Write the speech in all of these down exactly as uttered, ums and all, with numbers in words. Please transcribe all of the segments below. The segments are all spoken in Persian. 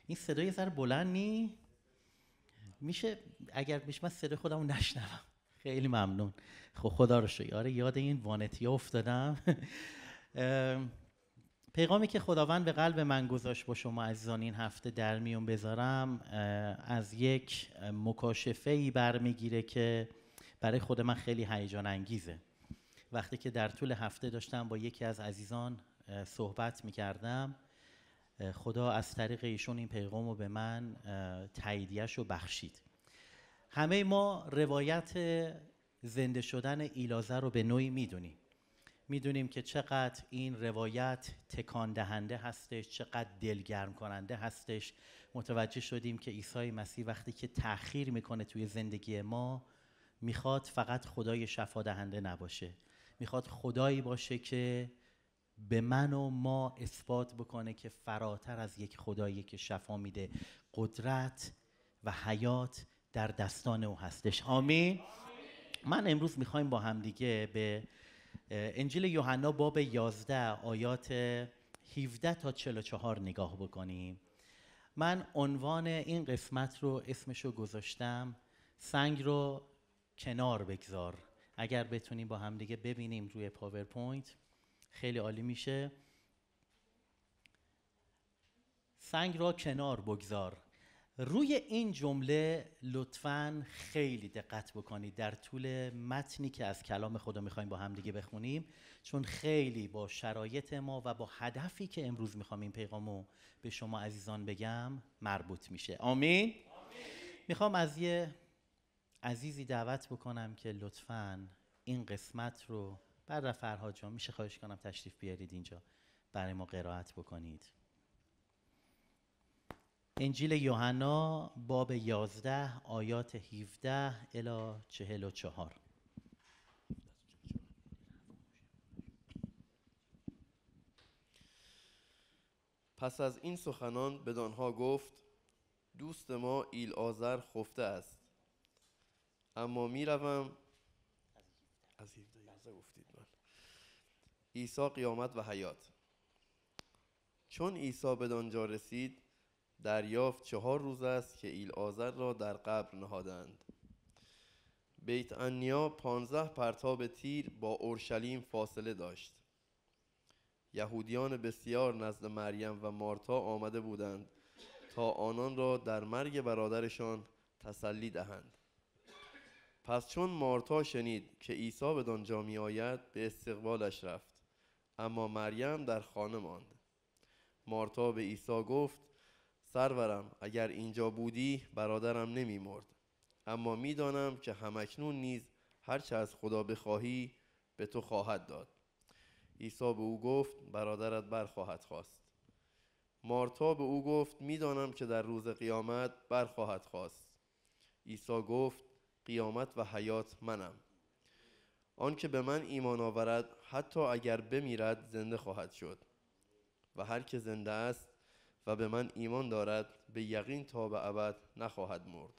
این صدای ذره بلند نی؟ میشه اگر میشه من صدای خودمو نشنوم. خیلی ممنون. خب خدا رو شکر. آره یاد این وانتی افتادم. ام، پیغامی که خداوند به قلب من گذاشت با شما عزیزان این هفته در میون بذارم از یک مکاشفه‌ای برمیگیره که برای خود من خیلی هیجان انگیزه. وقتی که در طول هفته داشتم با یکی از عزیزان صحبت میکردم، خدا از طریق ایشون این پیغام رو به من تاییدیه‌اش رو بخشید. همه ما روایت زنده شدن ایلازر رو به نوعی میدونیم. میدونیم که چقدر این روایت تکان دهنده هستش، چقدر دلگرم کننده هستش. متوجه شدیم که عیسی مسیح وقتی که تأخیر میکنه توی زندگی ما، میخواد فقط خدای شفا دهنده نباشه، میخواد خدایی باشه که به من و ما اثبات بکنه که فراتر از یک خدایی که شفا میده، قدرت و حیات در دستان او هستش. آمین. من امروز میخوایم با هم دیگه به انجیل یوحنا باب یازده آیات هفده تا چهل و چهار نگاه بکنیم. من عنوان این قسمت رو اسمشو گذاشتم سنگ رو کنار بگذار. اگر بتونیم با هم دیگه ببینیم روی پاورپوینت خیلی عالی میشه. سنگ را کنار بگذار. روی این جمله لطفاً خیلی دقت بکنید در طول متنی که از کلام خدا میخوایم با هم دیگه بخونیم، چون خیلی با شرایط ما و با هدفی که امروز میخوام این پیغامو به شما عزیزان بگم مربوط میشه. آمین. آمین. میخوام از یه عزیزی دعوت بکنم که لطفاً این قسمت رو بعد فرهاد جان میشه خواهش کنم تشریف بیارید اینجا برای ما قرائت بکنید. انجیل یوحنا باب یازده آیات هفده الی چهل و چهار. پس از این سخنان بدانها گفت: دوست ما ایلعازر خفته است، اما میروم. از هفده یازده گفتید. من عیسی قیامت و حیات. چون عیسی بدانجا رسید، دریافت چهار روز است که ایلعازر را در قبر نهادند. بیت عنیا پانزده پرتاب تیر با اورشلیم فاصله داشت. یهودیان بسیار نزد مریم و مارتا آمده بودند تا آنان را در مرگ برادرشان تسلی دهند. پس چون مارتا شنید که عیسی بدانجا می آید، به استقبالش رفت، اما مریم در خانه ماند. مارتا به عیسی گفت: سرورم، اگر اینجا بودی برادرم نمی مرد. اما می دانم که همکنون نیز هرچه از خدا بخواهی به تو خواهد داد. عیسی به او گفت: برادرت برخواهد خاست. مارتا به او گفت: می دانم که در روز قیامت برخواهد خاست. عیسی گفت: قیامت و حیات منم. آن که به من ایمان آورد حتی اگر بمیرد زنده خواهد شد، و هر که زنده است و به من ایمان دارد به یقین تا به ابد نخواهد مرد.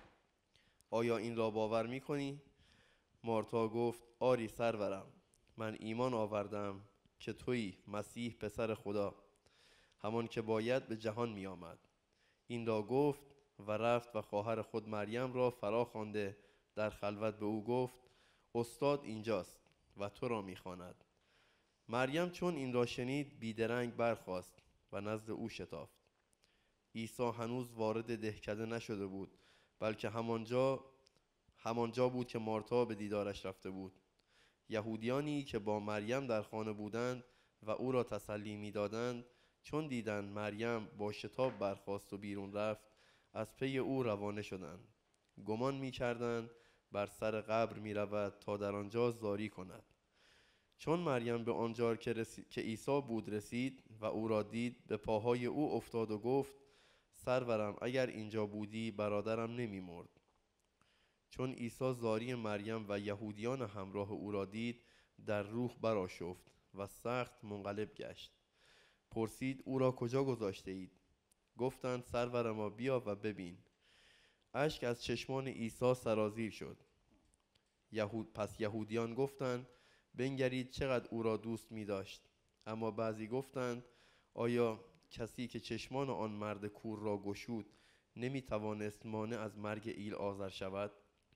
آیا این را باور می کنی؟ مارتا گفت: آری سرورم، من ایمان آوردم که تویی مسیح پسر خدا، همان که باید به جهان می آمد. این را گفت و رفت و خواهر خود مریم را فرا خوانده در خلوت به او گفت: استاد اینجاست و تو را می خواند. مریم چون این را شنید بیدرنگ برخاست و نزد او شتافت. عیسی هنوز وارد دهکده نشده بود، بلکه همانجا همانجا بود که مارتا به دیدارش رفته بود. یهودیانی که با مریم در خانه بودند و او را تسلی می دادند، چون دیدند مریم با شتاب برخاست و بیرون رفت، از پی او روانه شدند. گمان می کردند بر سر قبر می رود تا در آنجا زاری کند. چون مریم به آنجا که, رسی... که عیسی بود رسید و او را دید، به پاهای او افتاد و گفت: سرورم، اگر اینجا بودی برادرم نمی مرد. چون عیسی زاری مریم و یهودیان همراه او را دید، در روح برآشفت و سخت منقلب گشت. پرسید: او را کجا گذاشته اید؟ گفتند: سرور ما، بیا و ببین. اشک از چشمان عیسی سرازیر شد. یهود پس یهودیان گفتند: بنگرید چقدر او را دوست می داشت. اما بعضی گفتند: آیا کسی که چشمان آن مرد کور را گشود نمی توانست مانع از مرگ ایل آذر شود؟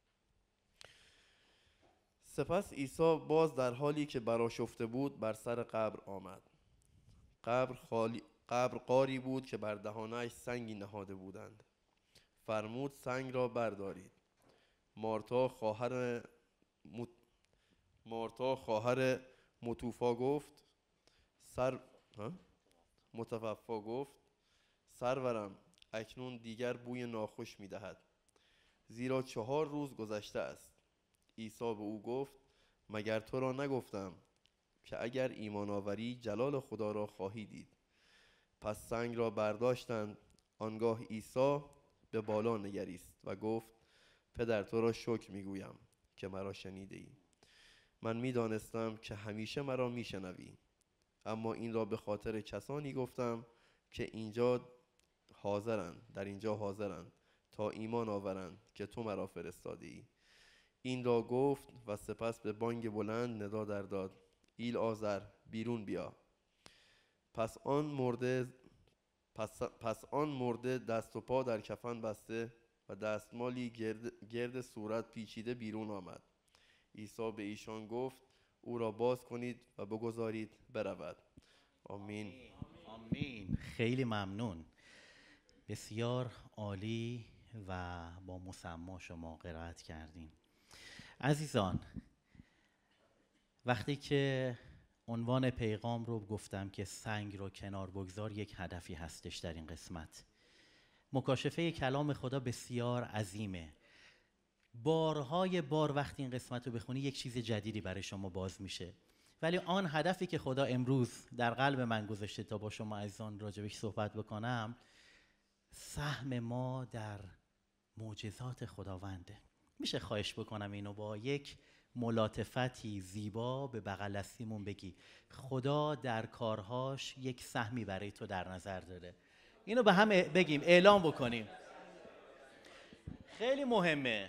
سپس عیسی باز در حالی که برآشفته بود بر سر قبر آمد. قبر خالی قبر غاری بود که بر دهانش سنگی نهاده بودند. فرمود سنگ را بردارید. مارتا خواهر مت... مارتا خواهر متوفا گفت سر ها؟ متوفا گفت سرورم، اکنون دیگر بوی ناخوش می دهد، زیرا چهار روز گذشته است. عیسی به او گفت مگر تو را نگفتم که اگر ایمان آوری جلال خدا را خواهی دید؟ پس سنگ را برداشتند. آنگاه عیسی به بالا نگریست و گفت پدر، تو را شکر میگویم که مرا شنیده ای. من میدانستم که همیشه مرا میشنوی، اما این را به خاطر کسانی گفتم که اینجا حاضرند در اینجا حاضرند تا ایمان آورند که تو مرا فرستاده ای. این را گفت و سپس به بانگ بلند ندا در داد ایل آذر، بیرون بیا. پس آن مرده پس, پس آن مرده دست و پا در کفن بسته و دستمالی گرد, گرد صورت پیچیده بیرون آمد. عیسی به ایشان گفت او را باز کنید و بگذارید برود. آمین. آمین. خیلی ممنون. بسیار عالی و با مسما شما قرائت کردین. عزیزان، وقتی که عنوان پیغام رو گفتم که سنگ رو کنار بگذار، یک هدفی هستش در این قسمت. مکاشفه کلام خدا بسیار عظیمه. بارهای بار وقتی این قسمت رو بخونی یک چیز جدیدی برای شما باز میشه. ولی آن هدفی که خدا امروز در قلب من گذاشته تا با شما عزیزان راجبش صحبت بکنم، سهم ما در معجزات خداونده. میشه خواهش بکنم اینو با یک ملاطفتی زیبا به بغل دستیمون بگی خدا در کارهاش یک سهمی برای تو در نظر داره. اینو به هم بگیم، اعلام بکنیم. خیلی مهمه.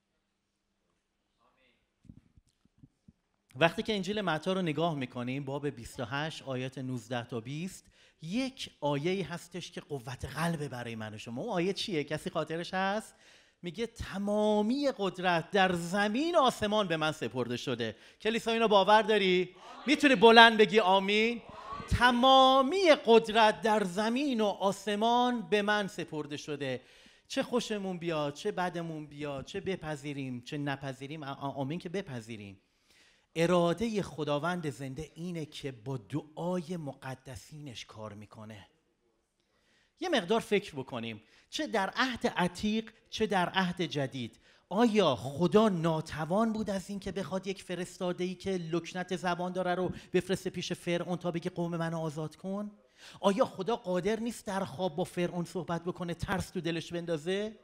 وقتی که انجیل متی رو نگاه میکنیم، باب بیست و هشت آیات نوزده تا بیست، یک آیه هستش که قوت قلب برای من و شما. اون آیه چیه؟ کسی خاطرش هست؟ میگه تمامی قدرت در زمین و آسمان به من سپرده شده. کلیسا اینو باور داری؟ میتونی بلند بگی آمین؟ تمامی قدرت در زمین و آسمان به من سپرده شده. چه خوشمون بیاد، چه بدمون بیاد، چه بپذیریم، چه نپذیریم، آمین که بپذیریم. اراده خداوند زنده اینه که با دعای مقدسینش کار میکنه. یه مقدار فکر بکنیم، چه در عهد عتیق چه در عهد جدید، آیا خدا ناتوان بود از این که بخواد یک فرستاده‌ای که لکنت زبان داره رو بفرسته پیش فرعون تا بگه قوم منو آزاد کن؟ آیا خدا قادر نیست در خواب با فرعون صحبت بکنه، ترس تو دلش بندازه؟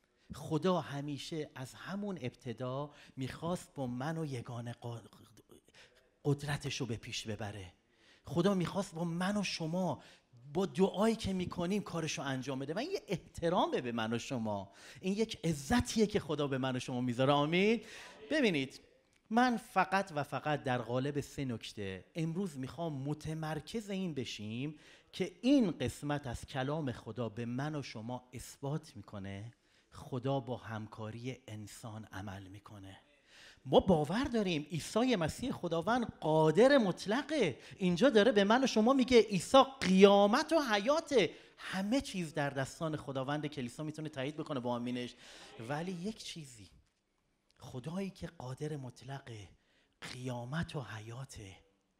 خدا همیشه از همون ابتدا میخواست با من و یگانه قدرتش رو به پیش ببره. خدا میخواست با من و شما با دعایی که میکنیم کارشو انجام بده و این یه احترامه به من و شما. این یک عزتیه که خدا به من و شما میذاره. آمین. ببینید، من فقط و فقط در قالب سه نکته امروز میخوام متمرکز این بشیم که این قسمت از کلام خدا به من و شما اثبات میکنه خدا با همکاری انسان عمل میکنه. ما باور داریم عیسی مسیح خداوند قادر مطلقه. اینجا داره به من و شما میگه عیسی قیامت و حیاته. همه چیز در دستان خداوند. کلیسا میتونه تایید بکنه با آمینش. ولی یک چیزی، خدایی که قادر مطلقه، قیامت و حیاته،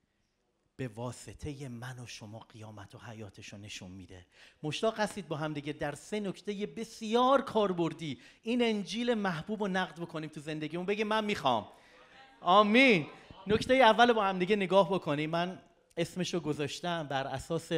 به واسطه من و شما قیامت و حیاتشو نشون میده. مشتاق هستید با هم دیگه در سه نکته بسیار کاربردی این انجیل محبوب رو نقد بکنیم تو زندگیمون، بگیم من میخوام. آمین. نکته اول با هم دیگه نگاه بکنیم. من اسمشو گذاشتم بر اساس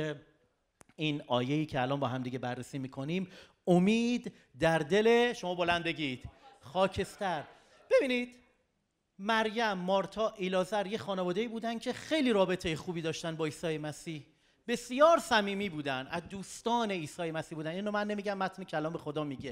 این آیه‌ای که الان با هم دیگه بررسی میکنیم، امید در دل، شما بلند بگید، خاکستر. ببینید، مریم، مارتا، ایلازر یه خانواده‌ای بودن که خیلی رابطه خوبی داشتن با عیسی مسیح. بسیار صمیمی بودن، از دوستان عیسی مسیح بودن. اینو من نمیگم، متن کلام خدا میگه.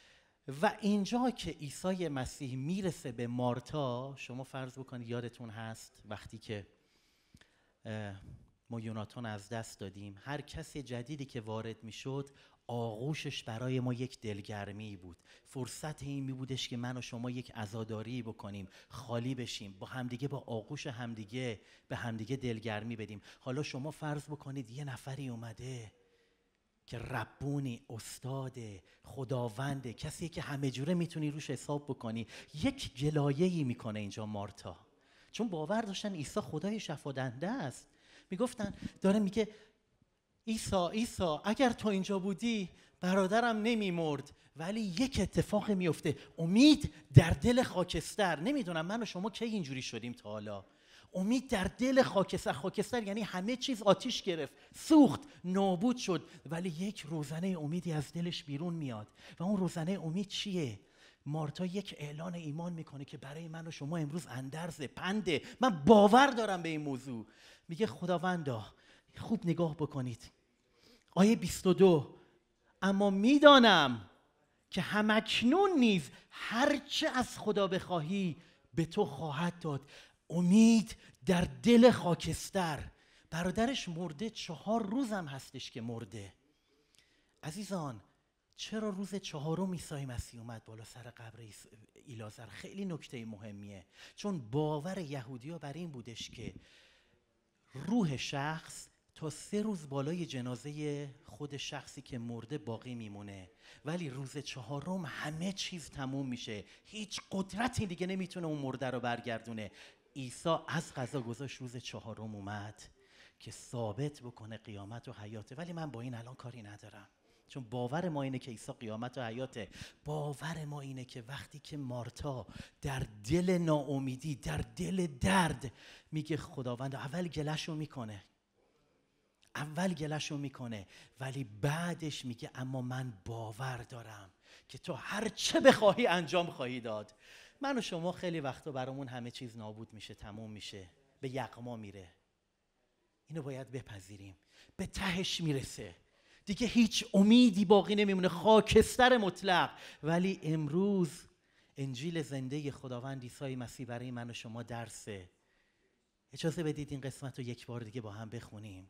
و اینجا که عیسی مسیح میرسه به مارتا، شما فرض بکنید یادتون هست وقتی که ما یوناتان از دست دادیم. هر کسی جدیدی که وارد میشد آغوشش برای ما یک دلگرمی بود. فرصت این می بودش که من و شما یک عزاداری بکنیم، خالی بشیم، با همدیگه، با آغوش همدیگه به همدیگه دلگرمی بدیم. حالا شما فرض بکنید یه نفری اومده که ربونی، استاد، خداونده، کسی که همه جوره میتونی روش حساب بکنی، یک گلایه‌ای میکنه اینجا مارتا، چون باور داشتن عیسی خدای شفادنده است. میگفتن، داره میگه عیسی عیسی اگر تو اینجا بودی برادرم نمیمرد. ولی یک اتفاق میفته، امید در دل خاکستر. نمیدونم من و شما کی اینجوری شدیم تا حالا. امید در دل خاکستر. خاکستر یعنی همه چیز آتیش گرفت، سوخت، نابود شد، ولی یک روزنه امیدی از دلش بیرون میاد. و اون روزنه امید چیه؟ مارتا یک اعلان ایمان میکنه که برای من و شما امروز اندرزه، پنده. من باور دارم به این موضوع. میگه خداوندا، خوب نگاه بکنید آیه بیست و دو، اما میدانم که همکنون نیز هرچه از خدا بخواهی به تو خواهد داد. امید در دل خاکستر. برادرش مرده، چهار روز هم هستش که مرده. عزیزان، چرا روز چهارم عیسی مسیح اومد بالا سر قبر ایلازر؟ خیلی نکته مهمیه، چون باور یهودی‌ها بر این بودش که روح شخص تا سه روز بالای جنازه خود شخصی که مرده باقی میمونه، ولی روز چهارم همه چیز تموم میشه، هیچ قدرتی دیگه نمیتونه اون مرده رو برگردونه. عیسی از قضا گذاشت روز چهارم اومد که ثابت بکنه قیامت و حیاته. ولی من با این الان کاری ندارم، چون باور ما اینه که عیسی قیامت و حیاته. باور ما اینه که وقتی که مارتا در دل ناامیدی، در دل درد میگه خداوند، اول گله‌شو میکنه اول گله‌شو میکنه ولی بعدش میگه اما من باور دارم که تو هر چه بخواهی انجام خواهی داد. من و شما خیلی وقتا برامون همه چیز نابود میشه، تموم میشه، به یغما میره. اینو باید بپذیریم، به تهش میرسه، دیگه هیچ امیدی باقی نمیمونه، خاکستر مطلق. ولی امروز انجیل زنده خداوند عیسی مسیح برای من و شما درسه. اجازه بدید این قسمت رو یک بار دیگه با هم بخونیم.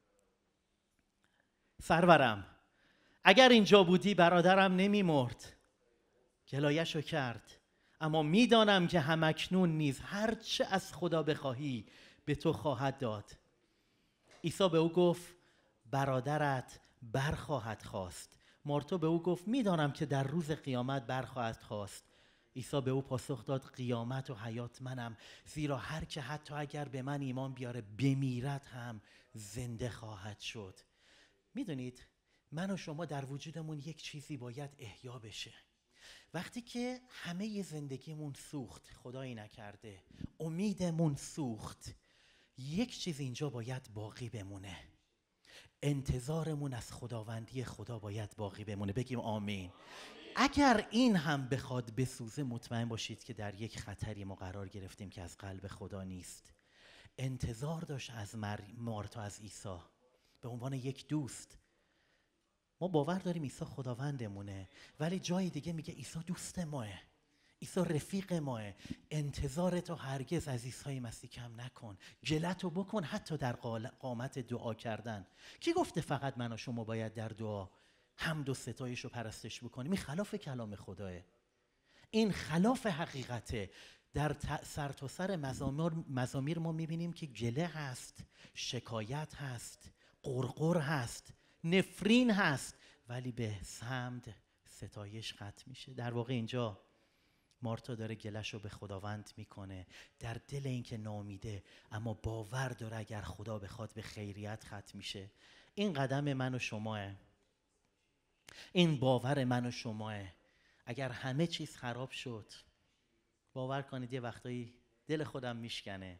سرورم، اگر اینجا بودی برادرم نمیمرد. گلایه‌شو کرد، اما میدانم که همکنون نیز هرچه از خدا بخواهی به تو خواهد داد. عیسی به او گفت برادرت برخواهد خواست. مارتا به او گفت میدانم که در روز قیامت برخواهد خواست. عیسی به او پاسخ داد قیامت و حیات منم، زیرا هر که حتی اگر به من ایمان بیاره بمیرد هم زنده خواهد شد. میدونید من و شما در وجودمون یک چیزی باید احیا بشه. وقتی که همه زندگیمون سوخت، خدایی نکرده امیدمون سوخت، یک چیز اینجا باید باقی بمونه. انتظارمون از خداوندی خدا باید باقی بمونه. بگیم آمین. اگر این هم بخواد بسوزه، مطمئن باشید که در یک خطری ما قرار گرفتیم که از قلب خدا نیست. انتظار داشت از مارتا از عیسی به عنوان یک دوست. ما باور داریم عیسی خداوندمونه، ولی جای دیگه میگه عیسی دوست ماه، عیسی رفیق ماه. انتظارتو هرگز از عیسی مسیح کم نکن، گلتو بکن حتی در قامت دعا کردن. کی گفته فقط من و شما باید در دعا حمد و ستایش و پرستش بکنیم؟ این خلاف کلام خداه، این خلاف حقیقته. در سر تا سر مزامیر, مزامیر ما میبینیم که گله هست، شکایت هست، قرقر هست، نفرین هست، ولی به حمد ستایش ختم میشه. در واقع اینجا مارتا داره گله‌شو به خداوند میکنه در دل اینکه ناامیده، اما باور داره اگر خدا بخواد به خیریت ختم میشه. این قدم من و شماه، این باور من و شماه. اگر همه چیز خراب شد، باور کنید یه وقتایی دل خودم میشکنه.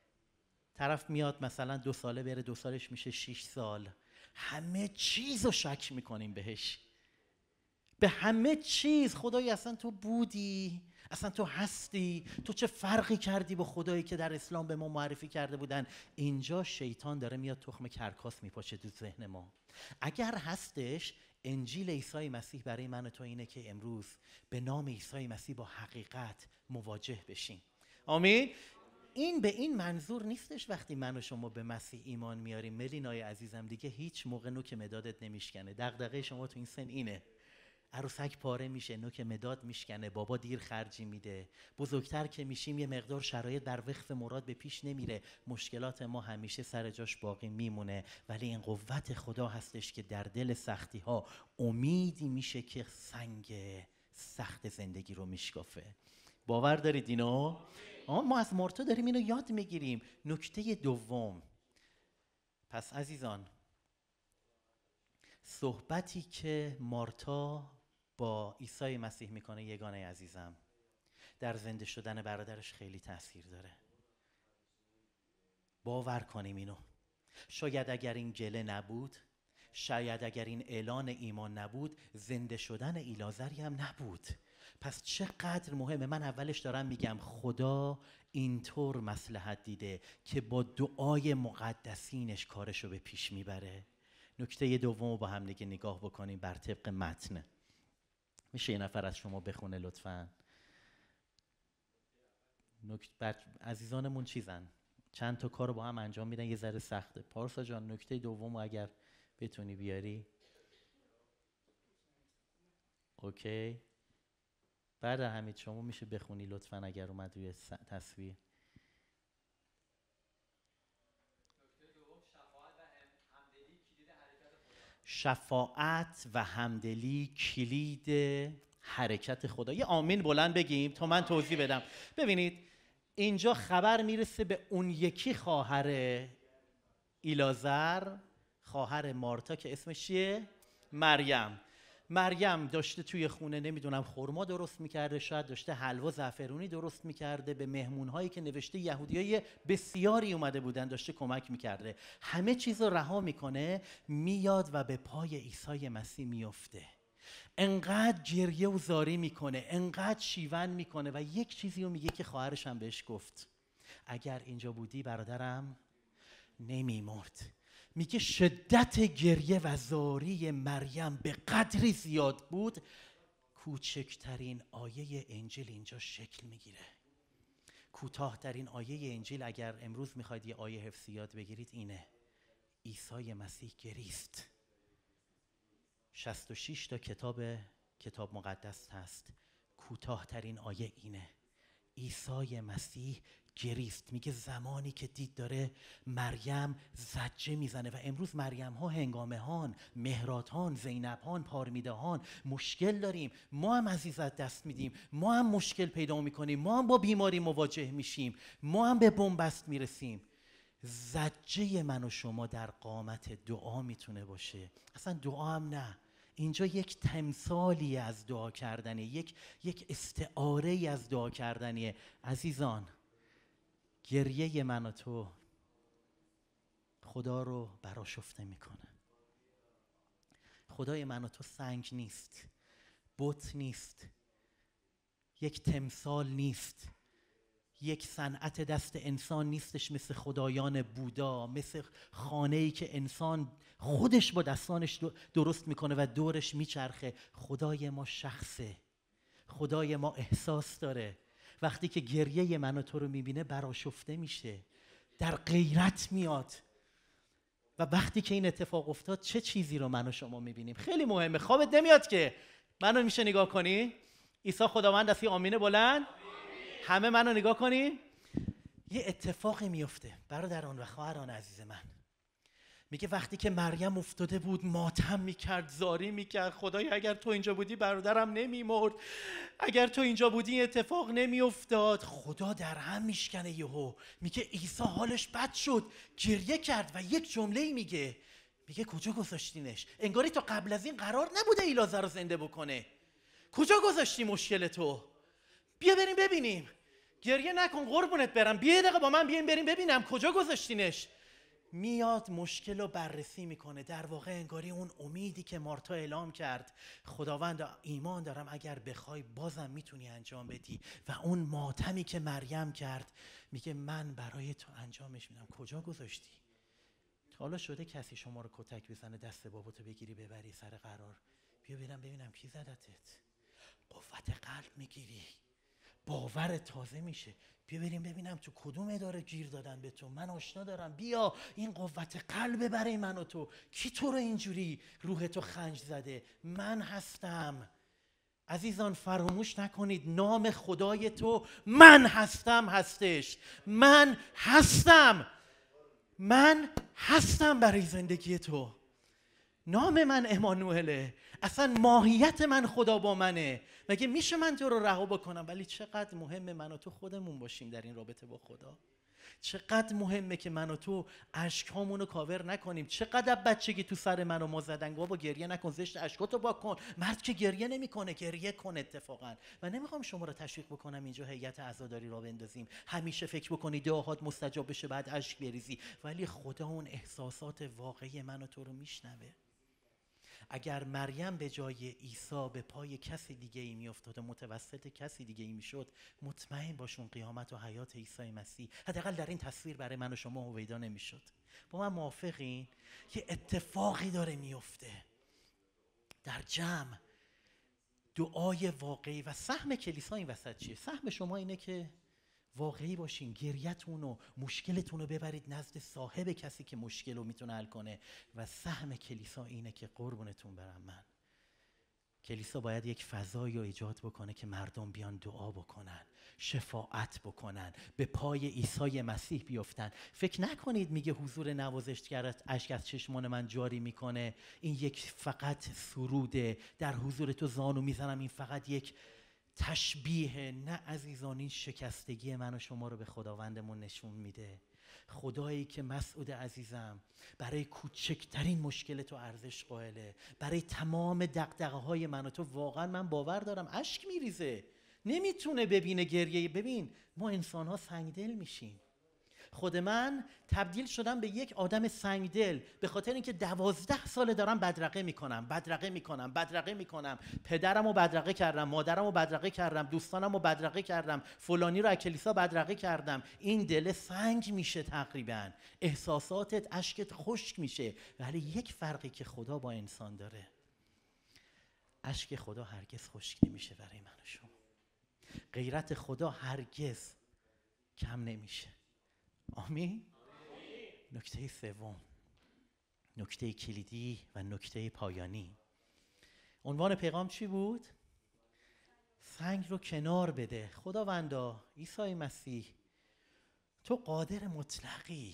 طرف میاد مثلا دو ساله بره، دو سالش میشه شش سال، همه چیز رو شک میکنیم بهش، به همه چیز. خدایی اصلا تو بودی؟ اصلا تو هستی؟ تو چه فرقی کردی با خدایی که در اسلام به ما معرفی کرده بودن؟ اینجا شیطان داره میاد تخم کرکاس میپاشه تو ذهن ما. اگر هستش، انجیل عیسی مسیح برای من و تو اینه که امروز به نام عیسی مسیح با حقیقت مواجه بشیم. آمین. این به این منظور نیستش وقتی من و شما به مسیح ایمان میاریم ملینای عزیزم دیگه هیچ موقع نوک مدادت نمیشکنه. دغدغه شما تو این سن اینه، عروسک پاره میشه، نوک مداد میشکنه، بابا دیر خرجی میده، بزرگتر که میشیم یه مقدار شرایط در وقت مراد به پیش نمیره، مشکلات ما همیشه سر جاش باقی میمونه. ولی این قوت خدا هستش که در دل سختی ها امیدی میشه که سنگ سخت زندگی رو میشکافه. باور دارید اینو؟ ما از مارتا داریم اینو یاد میگیریم. نکته دوم، پس عزیزان، صحبتی که مارتا با عیسی مسیح میکنه یگانه عزیزم در زنده شدن برادرش خیلی تاثیر داره. باور کنیم اینو. شاید اگر این گله نبود، شاید اگر این اعلان ایمان نبود، زنده شدن ایلازری هم نبود. پس چقدر مهمه. من اولش دارم میگم خدا اینطور مصلحت دیده که با دعای مقدسینش کارشو به پیش میبره. نکته دوم با هم دیگه نگاه بکنیم بر طبق متن. میشه یه نفر از شما بخونه لطفاً؟ نکته عزیزانمون چیزن، چند تا کارو با هم انجام میدن، یه ذره سخته. پارسا جان نکته دوم اگر بتونی بیاری. اوکی. بعد حمید شما میشه بخونی لطفاً اگر اومد روی تصویر. شفاعت و همدلی کلید حرکت خدا. یه آمین بلند بگیم تا من توضیح بدم. ببینید اینجا خبر میرسه به اون یکی خواهر ایلازر، خواهر مارتا که اسمش چیه؟ مریم. مریم داشته توی خونه نمیدونم خرما درست میکرده، شاید داشته حلوا زعفرونی درست میکرده، به مهمونهایی که نوشته یهودیای بسیاری اومده بودن داشته کمک میکرده. همه چیز رو رها میکنه، میاد و به پای عیسی مسیح میفته. انقدر گریه و زاری میکنه، انقدر شیون میکنه و یک چیزی رو میگه که خواهرش هم بهش گفت، اگر اینجا بودی برادرم نمیمرد. میگه شدت گریه و زاری مریم به قدری زیاد بود کوچکترین آیه انجیل اینجا شکل میگیره. کوتاهترین آیه انجیل اگر امروز میخواید یه آیه حفظی یاد بگیرید اینه: عیسی مسیح گریست. شصت و شش تا کتاب کتاب مقدس هست، کوتاهترین آیه اینه: عیسی مسیح گریست. میگه زمانی که دید داره مریم زجه میزنه، و امروز مریم ها، هنگامه هان، مهرات هان، زینب هان، پارمیده هان مشکل داریم، ما هم عزیزت دست میدیم، ما هم مشکل پیدا میکنیم، ما هم با بیماری مواجه میشیم، ما هم به بنبست میرسیم. زجه من و شما در قامت دعا میتونه باشه. اصلا دعا هم نه، اینجا یک تمثالی از دعا کردنه، یک یک استعاره از دعا کردنه. عزیزان، گریه من و تو خدا رو برآشفته میکنه. خدای من و تو سنگ نیست، بت نیست، یک تمثال نیست، یک صنعت دست انسان نیستش مثل خدایان بودا، مثل خانه‌ای که انسان خودش با دستانش درست میکنه و دورش میچرخه. خدای ما شخصه، خدای ما احساس داره. وقتی که گریه من و تو رو میبینه برآشفته میشه، در غیرت میاد. و وقتی که این اتفاق افتاد چه چیزی رو من و شما میبینیم؟ خیلی مهمه. خوابت نمیاد که منو میشه نگاه کنی؟ عیسی خداوند است. آمینه بلند. همه منو نگاه کنین. یه اتفاقی میفته برادران و خواهران عزیز من. میگه وقتی که مریم افتاده بود ماتم میکرد، زاری میکرد، خدای اگر تو اینجا بودی برادرم نمیمرد، اگر تو اینجا بودی اتفاق نمیافتاد. خدا در هم میشکنه یهو. میگه عیسی حالش بد شد، گریه کرد و یک جمله میگه، میگه کجا گذاشتینش؟ انگاری تا قبل از این قرار نبوده ایلازر رو زنده بکنه. کجا گذاشتی مشکل تو؟ بیا بریم ببینیم. گریه نکن قربونت برم، بیا دقیقه با من بیایم بریم ببینم کجا گذاشتینش. میاد مشکل رو بررسی میکنه. در واقع انگاری اون امیدی که مارتا اعلام کرد، خداوند ایمان دارم اگر بخوای بازم میتونی انجام بدی، و اون ماتمی که مریم کرد میگه من برای تو انجامش میدم. کجا گذاشتی؟ حالا شده کسی شما رو کتک بزنه دست باباتو بگیری ببری سر قرار؟ بیا ببینم ببینم کی زدتت. قوت قلب میگیری، باور تازه میشه. بیا بریم ببینم تو کدوم اداره گیر دادن به تو، من آشنا دارم، بیا این قوت قلب برای من و تو. کی تو رو اینجوری روح تو خنج زده؟ من هستم. عزیزان فراموش نکنید نام خدای تو من هستم هستش. من هستم، من هستم برای زندگی تو. نام من امانوئله، اصلا ماهیت من خدا با منه. مگه میشه من تو رو رها بکنم؟ ولی چقدر مهمه من و تو خودمون باشیم در این رابطه با خدا. چقدر مهمه که من و تو اشکامونو کاور نکنیم. چقدر بچگی تو سر من و ما زدن بابا گریه نکن، زشت اشکاتو پاک کن. مرد که گریه نمیکنه، گریه کن اتفاقا. و نمیخوام شما رو تشویق بکنم اینجا هیئت عزاداری را بندازیم همیشه فکر بکنی دعاهات مستجاب بشه بعد اشک بریزی، ولی خدا اون احساسات واقعی من و تو رو میشنوه. اگر مریم به جای عیسی به پای کسی دیگه ای میافتاد و متوسط کسی دیگه ای میشد، مطمئن باش اون قیامت و حیات عیسی مسیح حداقل در این تصویر برای من و شما هویدا نمیشد. با من موافقین؟ یه اتفاقی داره میفته در جمع. دعای واقعی و سهم کلیسا این وسط چیه؟ سهم شما اینه که واقعی باشین، گریتون و مشکلتون رو ببرید نزد صاحب کسی که مشکل رو میتونه حل کنه. و سهم کلیسا اینه که قربونتون برم من، کلیسا باید یک فضایی رو ایجاد بکنه که مردم بیان دعا بکنن، شفاعت بکنن، به پای عیسی مسیح بیفتن. فکر نکنید میگه حضور نوازشگر اشک از چشمان من جاری میکنه این یک فقط سروده، در حضور تو زانو میزنم این فقط یک تشبیه. نه عزیزان، این شکستگی من و شما رو به خداوندمون نشون میده. خدایی که مسعود عزیزم برای کوچکترین مشکل تو ارزش قائله، برای تمام دغدغه‌های من و تو واقعا من باور دارم اشک میریزه، نمیتونه ببینه گریه. ببین ما انسان‌ها سنگدل میشیم. خود من تبدیل شدم به یک آدم سنگدل به خاطر اینکه دوازده ساله دارم بدرقه میکنم بدرقه میکنم بدرقه میکنم پدرمو بدرقه کردم، مادرمو بدرقه کردم، دوستانمو بدرقه کردم، فلانی رو از کلیسا بدرقه کردم. این دل سنگ میشه، تقریبا احساساتت اشکت خشک میشه. ولی یک فرقی که خدا با انسان داره، اشک خدا هرگز خشک نمیشه برای من و شما. غیرت خدا هرگز کم نمیشه. آمین. نکته سوم، نکته کلیدی و نکته پایانی. عنوان پیغام چی بود؟ سنگ رو کنار بده. خداوندا عیسی مسیح، تو قادر مطلقی،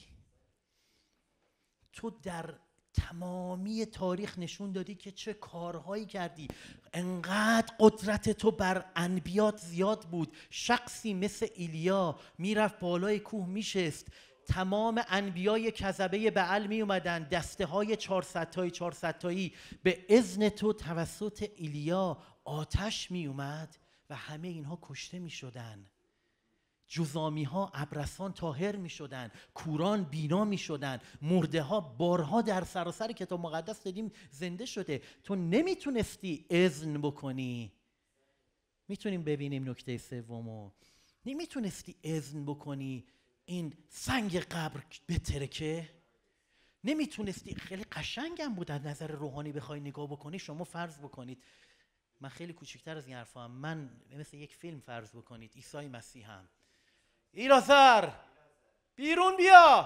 تو در تمامی تاریخ نشون دادی که چه کارهایی کردی. انقدر قدرت تو بر انبیات زیاد بود. شخصی مثل ایلیا میرفت بالای کوه میشست، تمام انبیای کذبه بعل می اومدن، دسته های چهارصد تایی چهارصد تایی به اذن تو توسط ایلیا آتش می اومد و همه اینها کشته می شدن. جزامی ها ابرسان طاهر می شدن، کوران بینا می شدن، مرده ها بارها در سراسر کتاب مقدس دیدیم زنده شده. تو نمیتونستی اذن بکنی. میتونیم ببینیم نکته سومو، نمیتونستی اذن بکنی این سنگ قبر بترکه. نمیتونستی. خیلی قشنگم بود از نظر روحانی بخوای نگاه بکنی. شما فرض بکنید من خیلی کوچکتر از این حرفا هم، من مثل یک فیلم فرض بکنید عیسی مسیح هم ایلازر بیرون بیا،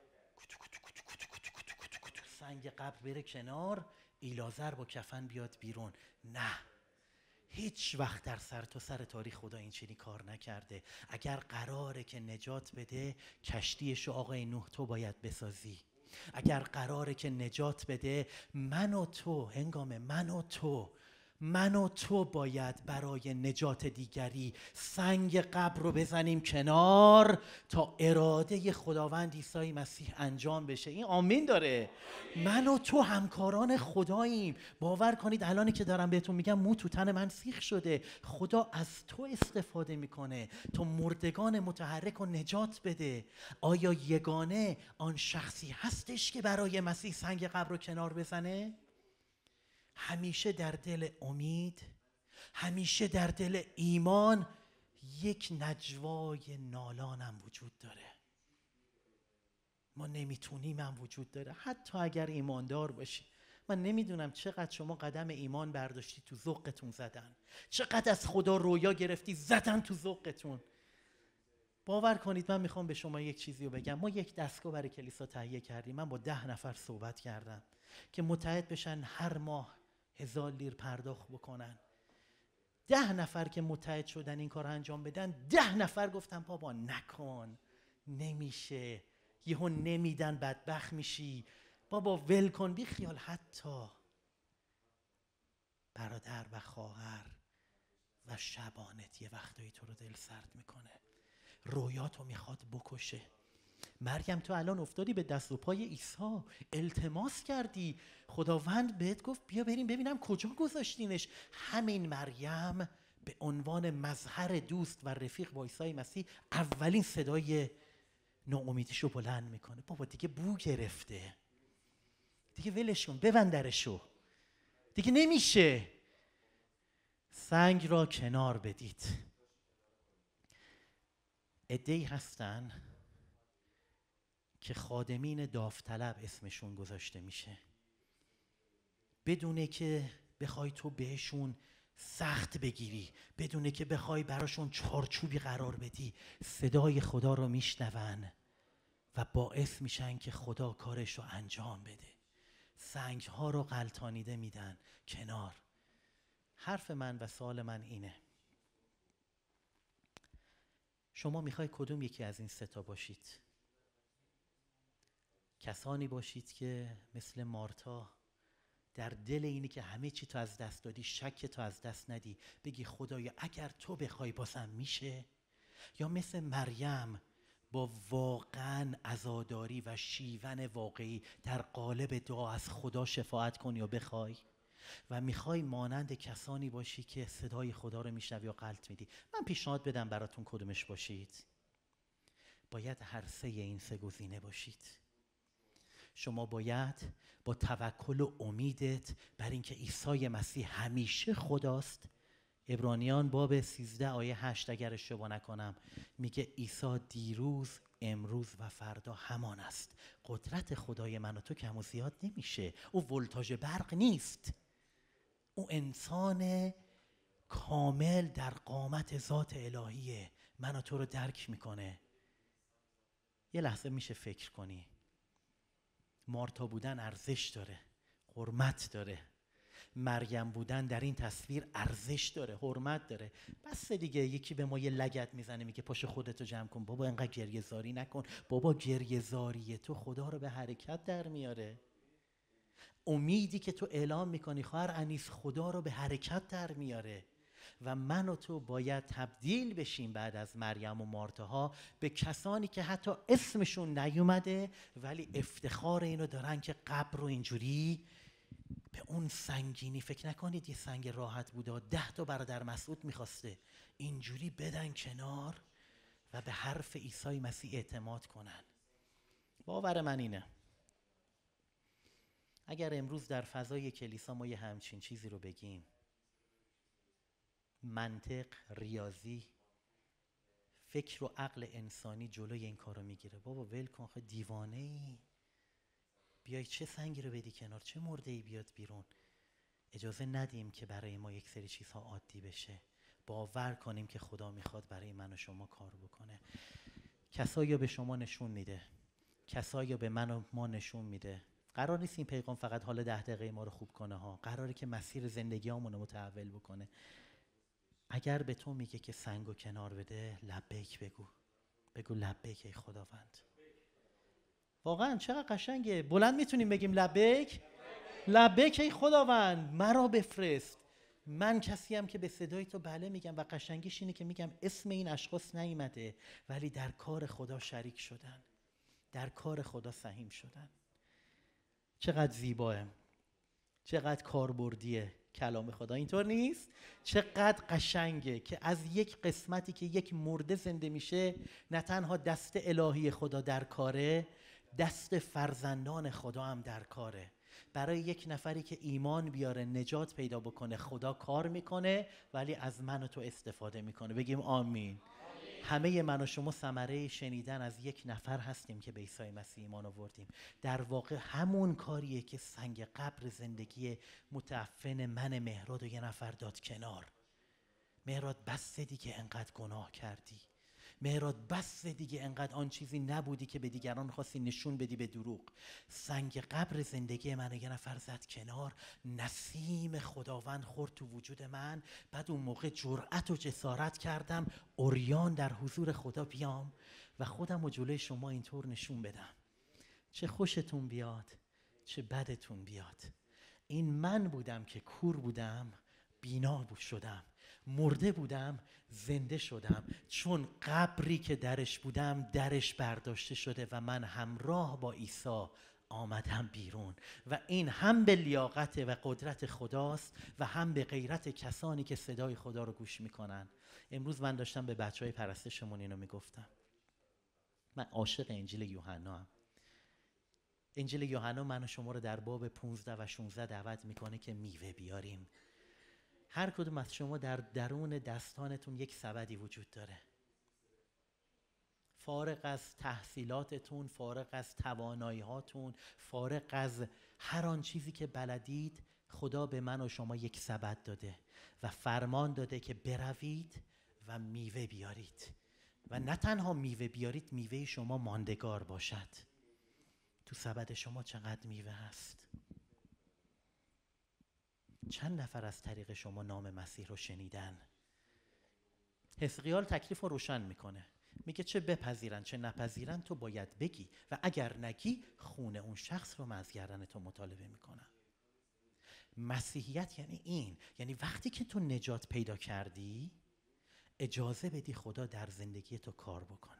سنگ قبر بره کنار، ایلازر با کفن بیاد بیرون. نه، هیچ وقت در سر تا سر تاریخ خدا این چنین کار نکرده. اگر قراره که نجات بده، کشتیشو آقای نوح تو باید بسازی. اگر قراره که نجات بده، من و تو، هنگام من و تو من و تو باید برای نجات دیگری سنگ قبر رو بزنیم کنار تا اراده خداوند عیسی مسیح انجام بشه. این آمین داره. من و تو همکاران خداییم. باور کنید الانی که دارم بهتون میگم مو تو تن من سیخ شده. خدا از تو استفاده میکنه تا مردگان متحرک و نجات بده. آیا یگانه آن شخصی هستش که برای مسیح سنگ قبر رو کنار بزنه؟ همیشه در دل امید، همیشه در دل ایمان یک نجوای نالانم وجود داره. ما نمیتونیم، هم وجود داره. حتی اگر ایماندار باشی، من نمیدونم چقدر شما قدم ایمان برداشتی تو ذوقتون زدن، چقدر از خدا رویا گرفتی زدن تو ذوقتون. باور کنید من میخوام به شما یک چیزی رو بگم. ما یک دستگاه برای کلیسا تهیه کردیم. من با ده نفر صحبت کردم که متحد بشن هر ماه هزار لیر پرداخت بکنن. ده نفر که متحد شدن این کار انجام بدن، ده نفر گفتن بابا نکن، نمیشه، یهو نمیدن بدبخت میشی، بابا ول کن، بی خیال. حتی برادر و خواهر و شبانت یه وقتایی تو رو دل سرد میکنه، رویاتو میخواد بکشه. مریم تو الان افتادی به دست و پای عیسی، التماس کردی، خداوند بهت گفت بیا بریم ببینم کجا گذاشتینش. همین مریم به عنوان مظهر دوست و رفیق با عیسی مسیح اولین صدای ناامیدیشو بلند میکنه. بابا دیگه بو گرفته، دیگه ولشون، ببندرشو، دیگه نمیشه. سنگ را کنار بدید. عده‌ای هستن که خادمین داوطلب اسمشون گذاشته میشه، بدونه که بخوای تو بهشون سخت بگیری، بدونه که بخوای براشون چارچوبی قرار بدی، صدای خدا رو میشنون و باعث میشن که خدا کارش رو انجام بده. سنگ ها رو غلطانیده میدن کنار. حرف من و سوال من اینه، شما میخوای کدوم یکی از این سه تا باشید؟ کسانی باشید که مثل مارتا در دل اینی که همه چی تو از دست دادی، شک تو از دست ندی، بگی خدایا اگر تو بخوای بازم میشه؟ یا مثل مریم با واقعا عزاداری و شیون واقعی در قالب دعا از خدا شفاعت کنی و بخوای؟ و میخوای مانند کسانی باشی که صدای خدا رو میشنوی و غلط میدی؟ من پیشنهاد بدم براتون کدومش باشید. باید هر سه این سه گزینه باشید. شما باید با توکل و امیدت بر اینکه عیسی مسیح همیشه خداست. عبرانیان باب سیزده آیه هشت اگر اشتباه نکنم میگه عیسی دیروز، امروز و فردا همان است. قدرت خدای من و تو کم و زیاد نمیشه. او ولتاژ برق نیست، او انسان کامل در قامت ذات الهیه، من و تو رو درک میکنه. یه لحظه میشه فکر کنی، مارتا بودن ارزش داره، حرمت داره. مریم بودن در این تصویر ارزش داره، حرمت داره. بس دیگه یکی به ما یه لگد میزنه میگه پاشو خودتو جمع کن، بابا اینقدر گریه زاری نکن. بابا گریه زاری تو خدا رو به حرکت در میاره. امیدی که تو اعلام میکنی خواهر انیس خدا رو به حرکت در میاره. و من و تو باید تبدیل بشیم بعد از مریم و مارتاها به کسانی که حتی اسمشون نیومده ولی افتخار اینو دارن که قبر رو اینجوری به اون سنگینی، فکر نکنید یه سنگ راحت بوده، ده تا برادر مسعود میخواسته اینجوری بدن کنار و به حرف عیسی مسیح اعتماد کنن. باور من اینه اگر امروز در فضای کلیسا ما یه همچین چیزی رو بگیم، منطق، ریاضی، فکر و عقل انسانی جلوی این کارو میگیره. بابا ول کن، خود دیوانه ای، بیای چه سنگی رو بدی کنار، چه مرده ای بیاد بیرون. اجازه ندیم که برای ما یک سری چیزها عادی بشه. باور کنیم که خدا میخواد برای من و شما کار بکنه. کسایی رو به شما نشون میده، کسایی رو به من و ما نشون میده. قرار نیست این پیغام فقط حال ده دقیقه ما رو خوب کنه ها، قراره که مسیر زندگیامون رو متحول بکنه. اگر به تو میگه که سنگو کنار بده، لبیک بگو. بگو لبیک ای خداوند. واقعا چقدر قشنگه، بلند میتونیم بگیم لبیک. لبیک ای خداوند، مرا بفرست. من کسیم که به صدای تو بله میگم و قشنگیش اینه که میگم اسم این اشخاص نیامده ولی در کار خدا شریک شدن، در کار خدا سهیم شدن. چقدر زیباه، چقدر کاربردیه کلام خدا، اینطور نیست؟ چقدر قشنگه که از یک قسمتی که یک مرده زنده میشه، نه تنها دست الهی خدا در کاره، دست فرزندان خدا هم در کاره. برای یک نفری که ایمان بیاره، نجات پیدا بکنه، خدا کار میکنه ولی از من و تو استفاده میکنه. بگیم آمین. همه من و شما ثمره شنیدن از یک نفر هستیم که به عیسی مسیح ایمان آوردیم. در واقع همون کاریه که سنگ قبر زندگی متعفن من مهراد و یه نفر داد کنار. مهراد بس دیگه انقدر گناه کردی، مهراد بس دیگه انقدر آن چیزی نبودی که به دیگران خواستی نشون بدی به دروغ. سنگ قبر زندگی من یه نفر زد کنار، نسیم خداوند خورد تو وجود من. بعد اون موقع جرأت و جسارت کردم عریان در حضور خدا بیام و خودم و جلوی شما اینطور نشون بدم. چه خوشتون بیاد چه بدتون بیاد، این من بودم که کور بودم بینا شدم، مرده بودم زنده شدم، چون قبری که درش بودم درش برداشته شده و من همراه با عیسی آمدم بیرون. و این هم به لیاقت و قدرت خداست و هم به غیرت کسانی که صدای خدا رو گوش میکنن. امروز من داشتم به بچه های پرستشمون اینو میگفتم. من عاشق انجیل یوحنا هم. انجیل یوحنا من و شما رو در باب پانزده و شانزده دعوت میکنه که میوه بیاریم. هر کدوم از شما در درون دستانتون یک سبدی وجود داره. فارغ از تحصیلاتتون، فارغ از توانایی‌هاتون، فارغ از هر آن چیزی که بلدید، خدا به من و شما یک سبد داده و فرمان داده که بروید و میوه بیارید. و نه تنها میوه بیارید، میوه شما ماندگار باشد. تو سبد شما چقدر میوه هست؟ چند نفر از طریق شما نام مسیح رو شنیدن؟ حزقیال تکلیف رو روشن میکنه، میگه چه بپذیرن چه نپذیرن تو باید بگی و اگر نگی خون اون شخص رو من از گردن تو مطالبه میکنم. مسیحیت یعنی این، یعنی وقتی که تو نجات پیدا کردی اجازه بدی خدا در زندگی تو کار بکنه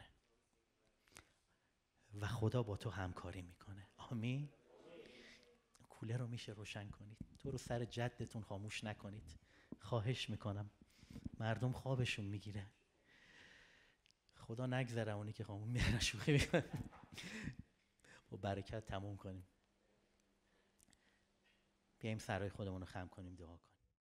و خدا با تو همکاری میکنه. آمین. کوله رو میشه روشن کنید، تو رو سر جدتون خاموش نکنید، خواهش میکنم. مردم خوابشون میگیره. خدا نگذره اونی که خاموش میرن شوخی میکنه. با برکت تموم کنیم. بیایم سرای خودمون رو خم کنیم، دعا کنیم.